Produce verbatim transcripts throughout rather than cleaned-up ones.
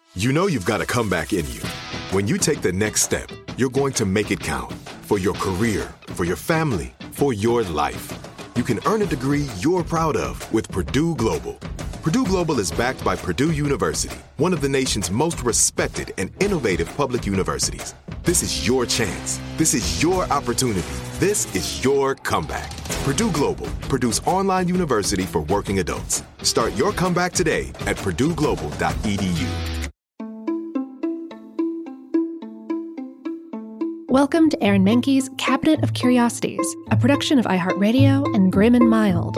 You know you've got a comeback in you. When you take the next step, you're going to make it count. For your career, for your family, for your life. You can earn a degree you're proud of with Purdue Global. Purdue Global is backed by Purdue University, one of the nation's most respected and innovative public universities. This is your chance. This is your opportunity. This is your comeback. Purdue Global, Purdue's online university for working adults. Start your comeback today at purdue global dot e d u. Welcome to Aaron Mahnke's Cabinet of Curiosities, a production of iHeartRadio and Grim and Mild.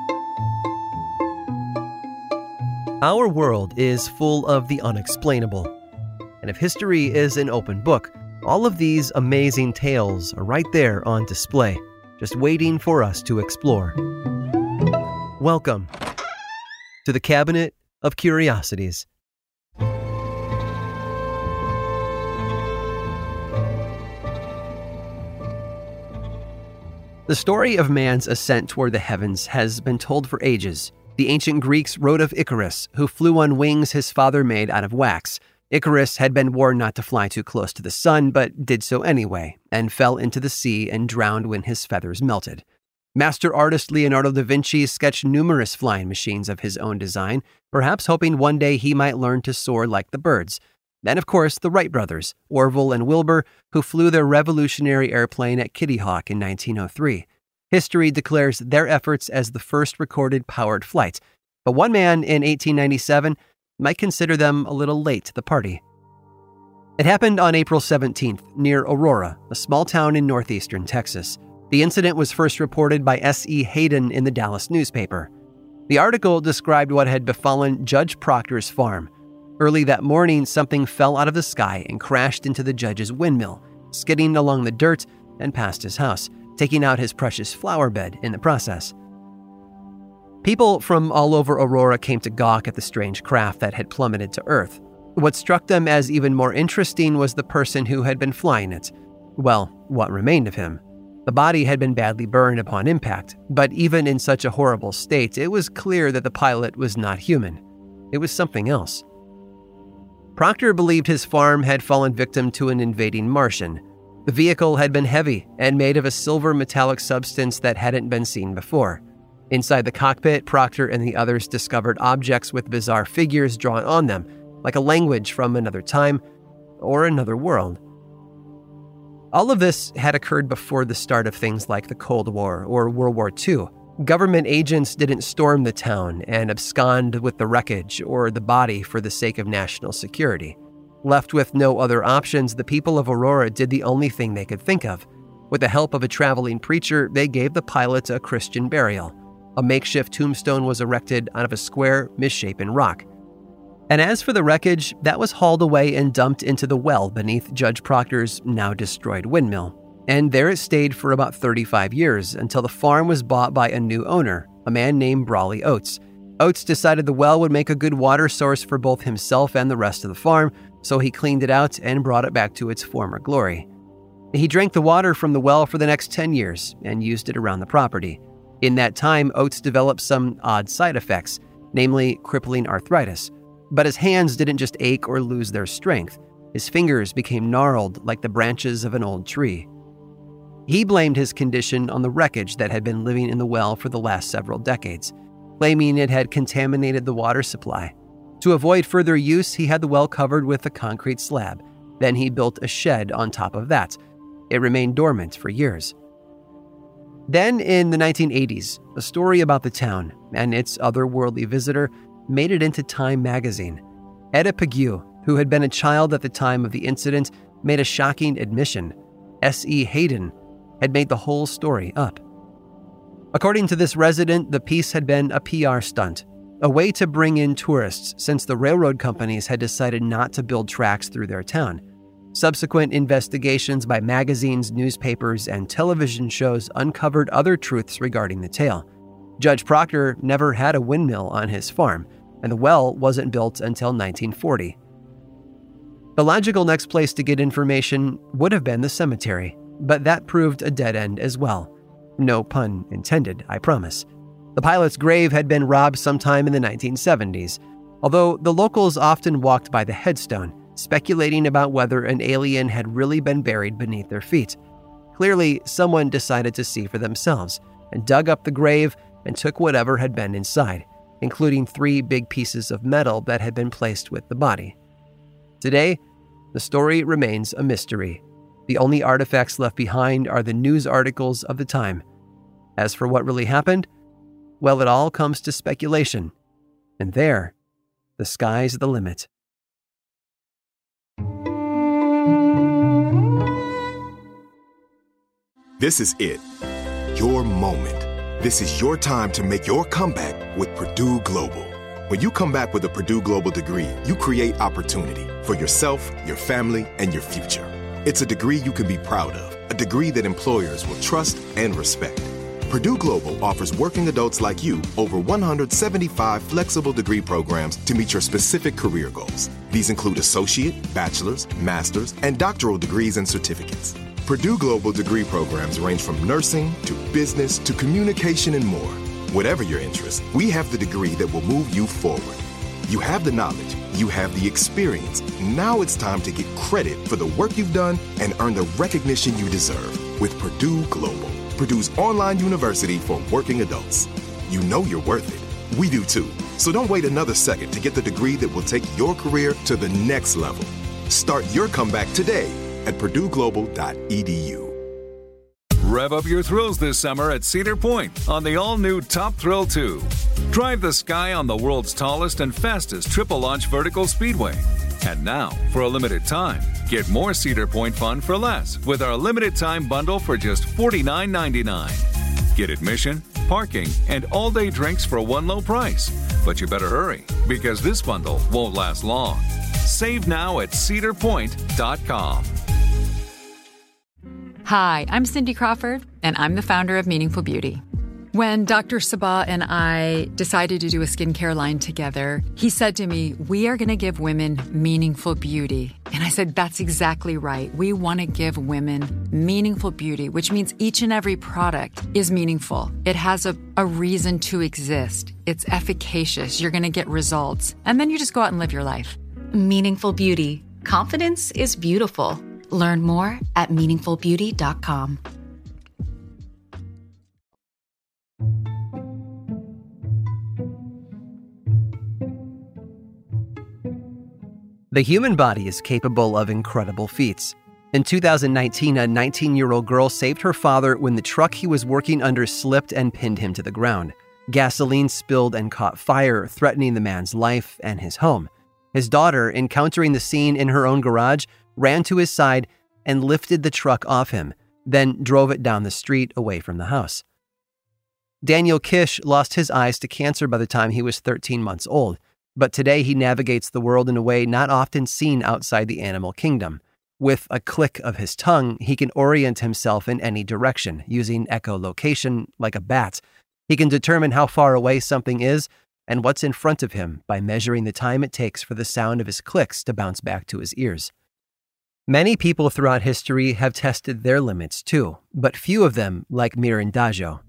Our world is full of the unexplainable. And if history is an open book, all of these amazing tales are right there on display, just waiting for us to explore. Welcome to the Cabinet of Curiosities. The story of man's ascent toward the heavens has been told for ages. The ancient Greeks wrote of Icarus, who flew on wings his father made out of wax. Icarus had been warned not to fly too close to the sun, but did so anyway, and fell into the sea and drowned when his feathers melted. Master artist Leonardo da Vinci sketched numerous flying machines of his own design, perhaps hoping one day he might learn to soar like the birds. Then, of course, the Wright brothers, Orville and Wilbur, who flew their revolutionary airplane at Kitty Hawk in nineteen oh three. History declares their efforts as the first recorded powered flight, but one man in eighteen ninety-seven might consider them a little late to the party. It happened on April seventeenth near Aurora, a small town in northeastern Texas. The incident was first reported by S E Hayden in the Dallas newspaper. The article described what had befallen Judge Proctor's farm. Early that morning, something fell out of the sky and crashed into the judge's windmill, skidding along the dirt and past his house, taking out his precious flower bed in the process. People from all over Aurora came to gawk at the strange craft that had plummeted to Earth. What struck them as even more interesting was the person who had been flying it. Well, what remained of him. The body had been badly burned upon impact, but even in such a horrible state, it was clear that the pilot was not human. It was something else. Proctor believed his farm had fallen victim to an invading Martian. The vehicle had been heavy and made of a silver metallic substance that hadn't been seen before. Inside the cockpit, Proctor and the others discovered objects with bizarre figures drawn on them, like a language from another time or another world. All of this had occurred before the start of things like the Cold War or World War Two. Government agents didn't storm the town and abscond with the wreckage or the body for the sake of national security. Left with no other options, the people of Aurora did the only thing they could think of. With the help of a traveling preacher, they gave the pilot a Christian burial. A makeshift tombstone was erected out of a square, misshapen rock. And as for the wreckage, that was hauled away and dumped into the well beneath Judge Proctor's now destroyed windmill. And there it stayed for about thirty-five years until the farm was bought by a new owner, a man named Brawley Oates. Oates decided the well would make a good water source for both himself and the rest of the farm, so he cleaned it out and brought it back to its former glory. He drank the water from the well for the next ten years and used it around the property. In that time, Oates developed some odd side effects, namely crippling arthritis. But his hands didn't just ache or lose their strength. His fingers became gnarled like the branches of an old tree. He blamed his condition on the wreckage that had been living in the well for the last several decades, claiming it had contaminated the water supply. To avoid further use, he had the well covered with a concrete slab. Then he built a shed on top of that. It remained dormant for years. Then, in the nineteen eighties, a story about the town and its otherworldly visitor made it into Time magazine. Etta Pigou, who had been a child at the time of the incident, made a shocking admission. S E Hayden had made the whole story up. According to this resident, the piece had been a P R stunt, a way to bring in tourists since the railroad companies had decided not to build tracks through their town. Subsequent investigations by magazines, newspapers, and television shows uncovered other truths regarding the tale. Judge Proctor never had a windmill on his farm, and the well wasn't built until nineteen forty. The logical next place to get information would have been the cemetery, but that proved a dead end as well. No pun intended, I promise. The pilot's grave had been robbed sometime in the nineteen seventies. although the locals often walked by the headstone, speculating about whether an alien had really been buried beneath their feet. Clearly, someone decided to see for themselves and dug up the grave and took whatever had been inside, including three big pieces of metal that had been placed with the body. Today, the story remains a mystery. The only artifacts left behind are the news articles of the time. As for what really happened, well, it all comes to speculation. And there, the sky's the limit. This is it. Your moment. This is your time to make your comeback with Purdue Global. When you come back with a Purdue Global degree, you create opportunity for yourself, your family, and your future. It's a degree you can be proud of, a degree that employers will trust and respect. Purdue Global offers working adults like you over one hundred seventy-five flexible degree programs to meet your specific career goals. These include associate, bachelor's, master's, and doctoral degrees and certificates. Purdue Global degree programs range from nursing to business to communication and more. Whatever your interest, we have the degree that will move you forward. You have the knowledge, you have the experience. Now it's time to get credit for the work you've done and earn the recognition you deserve with Purdue Global, Purdue's online university for working adults. You know you're worth it. We do too. So don't wait another second to get the degree that will take your career to the next level. Start your comeback today at purdue global dot e d u. Rev up your thrills this summer at Cedar Point on the all-new Top Thrill two. Drive the sky on the world's tallest and fastest triple-launch vertical speedway. And now, for a limited time, get more Cedar Point fun for less with our limited-time bundle for just forty-nine ninety-nine. Get admission, parking, and all-day drinks for one low price. But you better hurry, because this bundle won't last long. Save now at cedar point dot com. Hi, I'm Cindy Crawford, and I'm the founder of Meaningful Beauty. When Doctor Sabah and I decided to do a skincare line together, he said to me, we are going to give women meaningful beauty. And I said, that's exactly right. We want to give women meaningful beauty, which means each and every product is meaningful. It has a, a reason to exist. It's efficacious. You're going to get results. And then you just go out and live your life. Meaningful Beauty. Confidence is beautiful. Learn more at meaningful beauty dot com. The human body is capable of incredible feats. In two thousand nineteen, a nineteen-year-old girl saved her father when the truck he was working under slipped and pinned him to the ground. Gasoline spilled and caught fire, threatening the man's life and his home. His daughter, encountering the scene in her own garage, ran to his side and lifted the truck off him, then drove it down the street away from the house. Daniel Kish lost his eyes to cancer by the time he was thirteen months old, but today he navigates the world in a way not often seen outside the animal kingdom. With a click of his tongue, he can orient himself in any direction, using echolocation like a bat. He can determine how far away something is and what's in front of him by measuring the time it takes for the sound of his clicks to bounce back to his ears. Many people throughout history have tested their limits too, but few of them like Miran Dajo.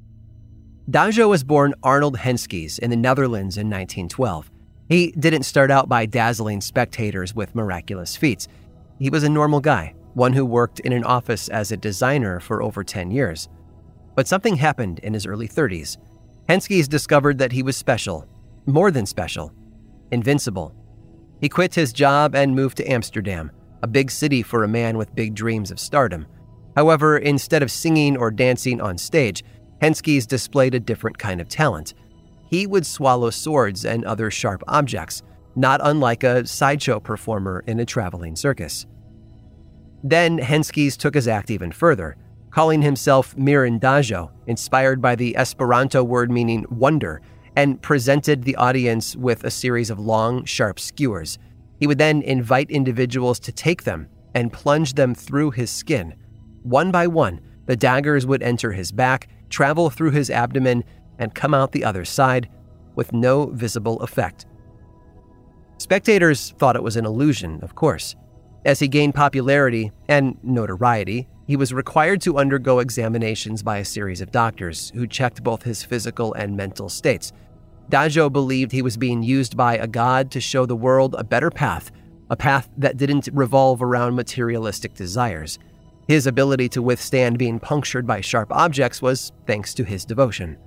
Dajo was born Arnold Henskes in the Netherlands in nineteen twelve. He didn't start out by dazzling spectators with miraculous feats. He was a normal guy, one who worked in an office as a designer for over ten years. But something happened in his early thirties. Henskes discovered that he was special, more than special, invincible. He quit his job and moved to Amsterdam, a big city for a man with big dreams of stardom. However, instead of singing or dancing on stage, Henskes displayed a different kind of talent. He would swallow swords and other sharp objects, not unlike a sideshow performer in a traveling circus. Then Henskes took his act even further, calling himself Miran Dajo, inspired by the Esperanto word meaning wonder, and presented the audience with a series of long, sharp skewers. He would then invite individuals to take them and plunge them through his skin. One by one, the daggers would enter his back, travel through his abdomen, and come out the other side with no visible effect. Spectators thought it was an illusion, of course. As he gained popularity and notoriety, he was required to undergo examinations by a series of doctors who checked both his physical and mental states. Dazhou believed he was being used by a god to show the world a better path, a path that didn't revolve around materialistic desires. His ability to withstand being punctured by sharp objects was thanks to his devotion.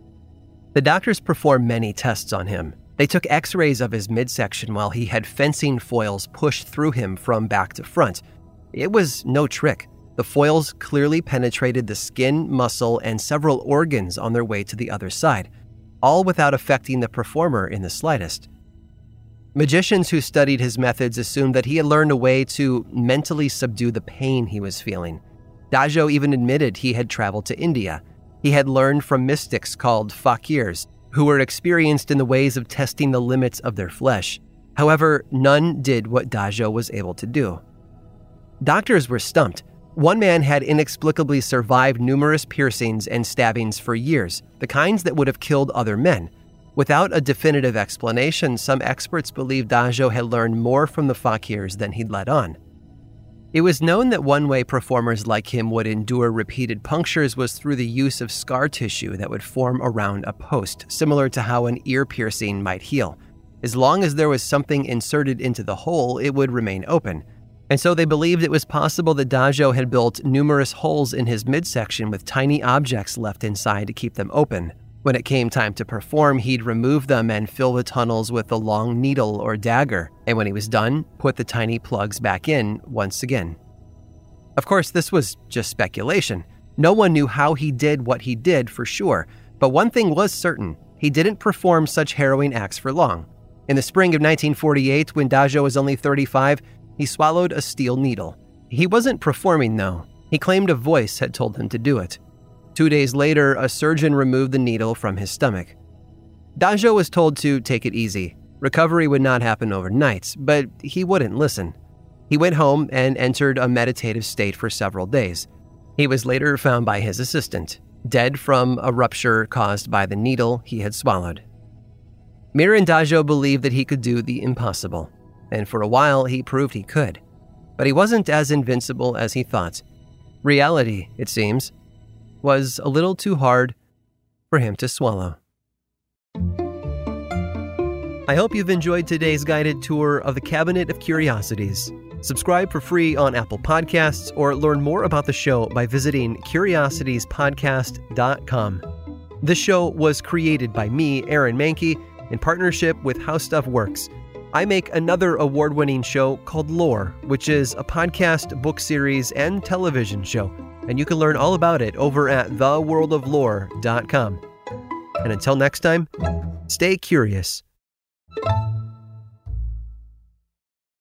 The doctors performed many tests on him. They took x-rays of his midsection while he had fencing foils pushed through him from back to front. It was no trick. The foils clearly penetrated the skin, muscle, and several organs on their way to the other side, all without affecting the performer in the slightest. Magicians who studied his methods assumed that he had learned a way to mentally subdue the pain he was feeling. Dazhou even admitted he had traveled to India. He had learned from mystics called fakirs, who were experienced in the ways of testing the limits of their flesh. However, none did what Dazhou was able to do. Doctors were stumped. One man had inexplicably survived numerous piercings and stabbings for years, the kinds that would have killed other men. Without a definitive explanation, some experts believe Dazhou had learned more from the fakirs than he'd let on. It was known that one way performers like him would endure repeated punctures was through the use of scar tissue that would form around a post, similar to how an ear piercing might heal. As long as there was something inserted into the hole, it would remain open. And so they believed it was possible that Dazhou had built numerous holes in his midsection with tiny objects left inside to keep them open. When it came time to perform, he'd remove them and fill the tunnels with a long needle or dagger, and when he was done, put the tiny plugs back in once again. Of course, this was just speculation. No one knew how he did what he did for sure, but one thing was certain: he didn't perform such harrowing acts for long. In the spring of nineteen forty-eight, when Dazhou was only thirty-five, he swallowed a steel needle. He wasn't performing, though. He claimed a voice had told him to do it. Two days later, a surgeon removed the needle from his stomach. Dazhou was told to take it easy. Recovery would not happen overnight, but he wouldn't listen. He went home and entered a meditative state for several days. He was later found by his assistant, dead from a rupture caused by the needle he had swallowed. Mirin Dazhou believed that he could do the impossible, and for a while he proved he could. But he wasn't as invincible as he thought. Reality, it seems, was a little too hard for him to swallow. I hope you've enjoyed today's guided tour of the Cabinet of Curiosities. Subscribe for free on Apple Podcasts or learn more about the show by visiting curiosities podcast dot com. This show was created by me, Aaron Mahnke, in partnership with How Stuff Works. I make another award-winning show called Lore, which is a podcast, book series, and television show, and you can learn all about it over at the world of lore dot com. And until next time, stay curious.